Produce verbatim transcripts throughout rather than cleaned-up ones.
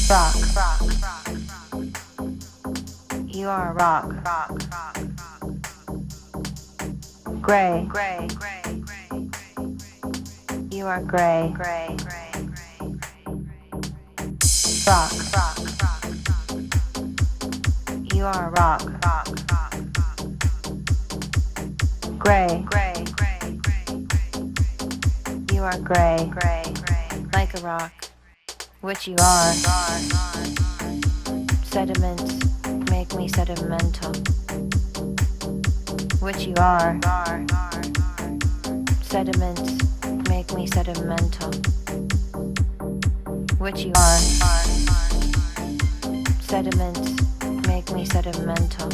Rock. You are a rock. Gray. You are gray. Rock. You are a rock. Gray. You are gray. Like a rock, which you are. Sediments make me sedimental, which you are. Sediments make me sedimental, which you are. Sediments make me sedimental,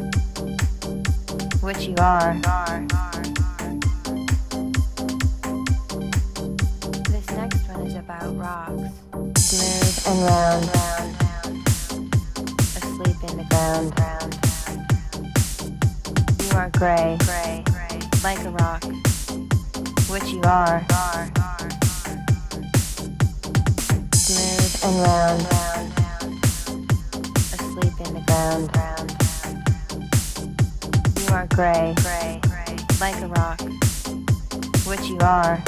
which you are. This next one is about rocks, smooth and round, asleep in the ground. You are gray, like a rock, which you are. Smooth and round, asleep in the ground. You are gray, like a rock, which you are.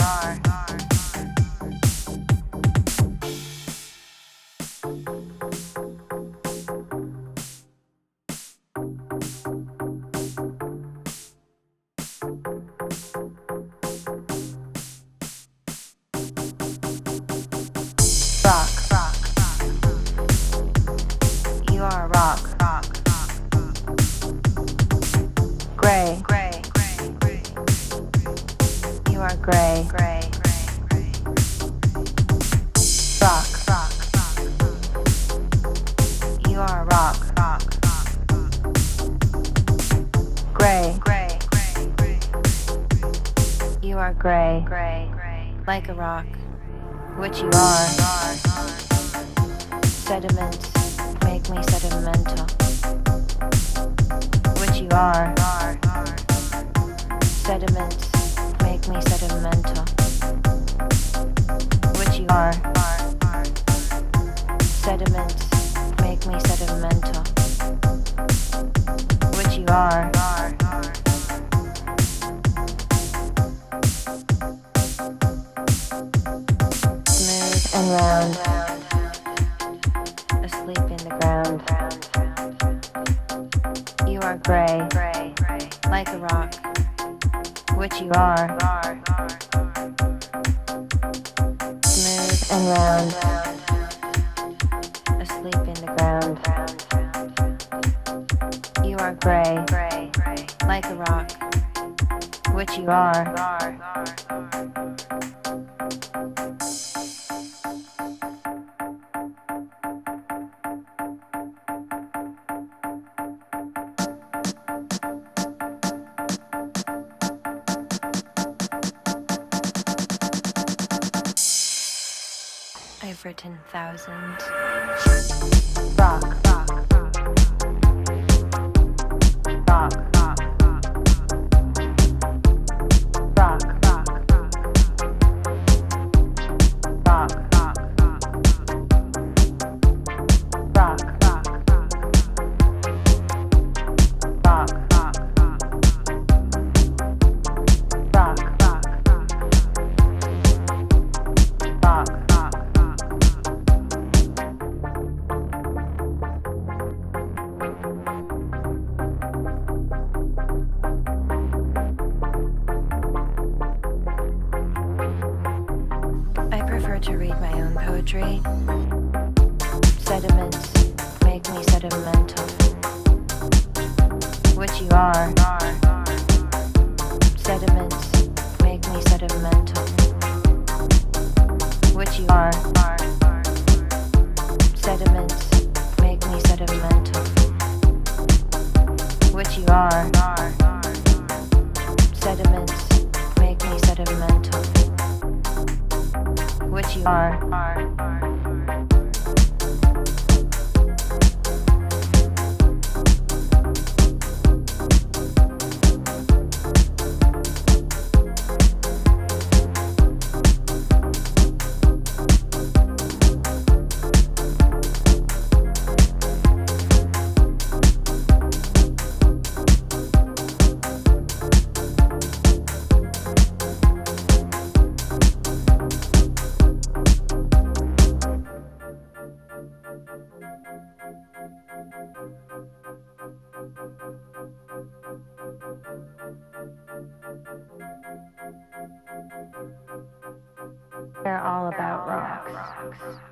Rock. You are a rock. Gray. You are gray. Rock. You are a rock. Gray. You are gray. Like a rock, which you are. Sediments make me sedimental, which you are. Sediments make me sedimental, which you are. Sediments make me sedimental, which you are. Smooth and round, asleep in the ground. You are gray, like a rock, which you are. Smooth and round, asleep in the ground. You are gray, like a rock, which you are. I've written thousands. Rock, rock, rock, rock, rock, rock, rock, rock, rock, rock, rock, rock. To read my own poetry. Sediments make me sedimental, which you are. Sediments make me sedimental, which you are. Sediments make me sedimental, which you are. Sediments make me sedimental, which you are. They're all about rocks.